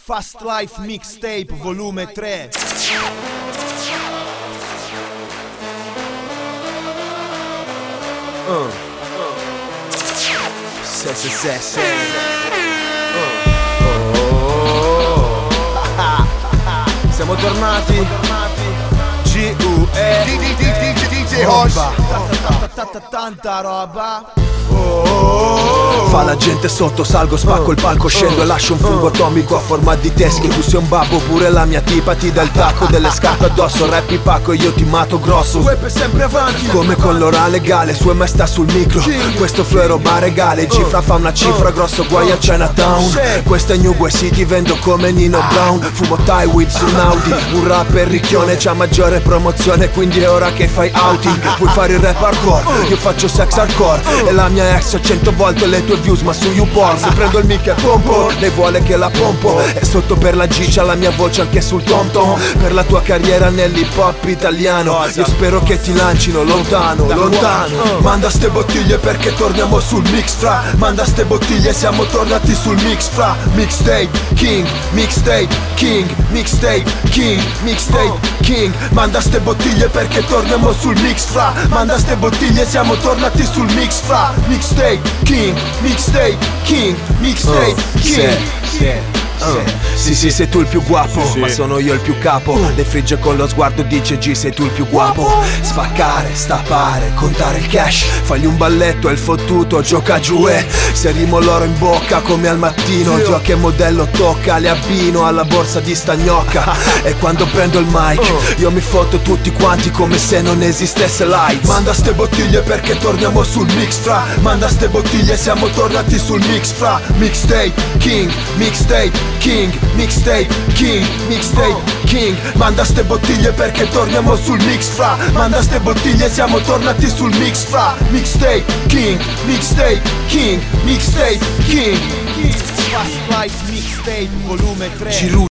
Fast Life Mixtape volume 3. Se. Siamo tornati. G.U.E. DJ Roba. Tanta roba. Fa la gente sotto, salgo, spacco il palco, scendo e lascio un fungo atomico a forma di teschio. Tu sei un babbo, pure la mia tipa ti dà il tacco, delle scarpe addosso, rap pacco e io ti mato grosso. Web è sempre avanti, come con l'ora legale, sua maestà sul micro. Questo flow è roba regale, Cifra fa una cifra, grosso guai a Chinatown. Questa è New Way City, vendo come Nino Brown. Fumo Thai weed su un Audi, un rapper ricchione c'ha maggiore promozione, quindi è ora che fai outing. Vuoi fare il rap hardcore, io faccio sex hardcore e la mia ex ha 100 volte le tue views ma su YouPorn. Se prendo il mic e pompo, lei vuole che la pompo. E sotto per la giccia la mia voce anche sul tom tom. Per la tua carriera nell'hip hop italiano io spero che ti lancino lontano. Manda ste bottiglie perché torniamo sul mix fra. Manda ste bottiglie, siamo tornati sul mix fra. Mixtape King, Mixtape King, Mixtape King, Mixtape King. Manda ste bottiglie perché torniamo sul mix fra. Manda ste bottiglie, siamo tornati sul mix fra. Mixtape King, Mixtape King, Mixtape King. Sì, sei tu il più guapo, ma sono io il più capo. Le frigge con lo sguardo, dice G, sei tu il più guapo. Spaccare, stappare, contare il cash. Fagli un balletto e il fottuto gioca giù e serimo l'oro in bocca come al mattino. Dio che modello tocca, le abbino alla borsa di sta gnocca. E quando prendo il mic io mi foto tutti quanti come se non esistesse lights. Manda ste bottiglie perché torniamo sul mix fra. Manda ste bottiglie, siamo tornati sul mix fra. Mixtape King, Mixtape King, Mixtape King, Mixtape King. Manda ste bottiglie perché torniamo sul mix fra. Manda ste bottiglie, siamo tornati sul mix fra. Mixtape King, Mixtape King, Mixtape King. Fast Life Mixtape volume 3.